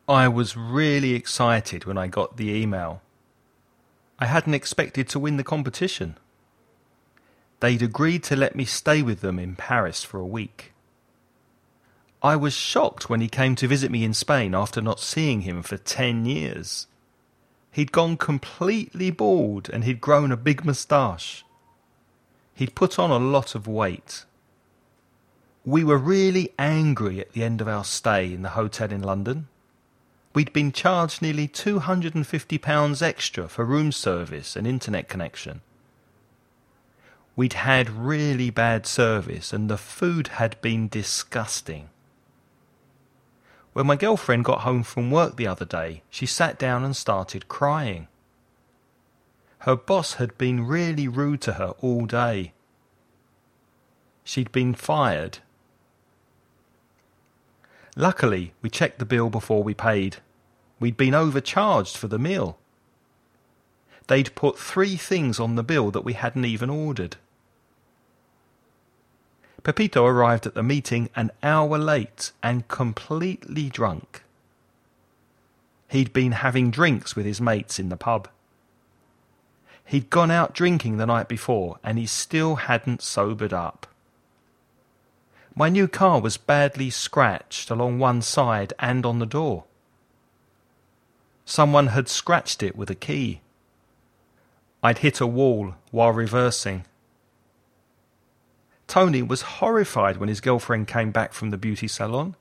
I was really excited when I got the email. I hadn't expected to win the competition. They'd agreed to let me stay with them in Paris for a week. I was shocked when he came to visit me in Spain after not seeing him for 10 years. He'd gone completely bald and he'd grown a big moustache. He'd put on a lot of weight. We were really angry at the end of our stay in the hotel in London. We'd been charged nearly £250 extra for room service and internet connection. We'd had really bad service and the food had been disgusting. When my girlfriend got home from work the other day, she sat down and started crying. Her boss had been really rude to her all day. She'd been fired. Luckily, we checked the bill before we paid. We'd been overcharged for the meal. They'd put 3 things on the bill that we hadn't even ordered. Pepito arrived at the meeting an hour late and completely drunk. He'd been having drinks with his mates in the pub. He'd gone out drinking the night before and he still hadn't sobered up. My new car was badly scratched along one side and on the door. Someone had scratched it with a key. I'd hit a wall while reversing. Tony was horrified when his girlfriend came back from the beauty salon.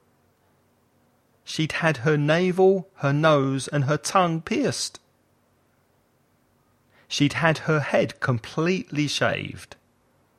She'd had her navel, her nose and her tongue pierced. She'd had her head completely shaved.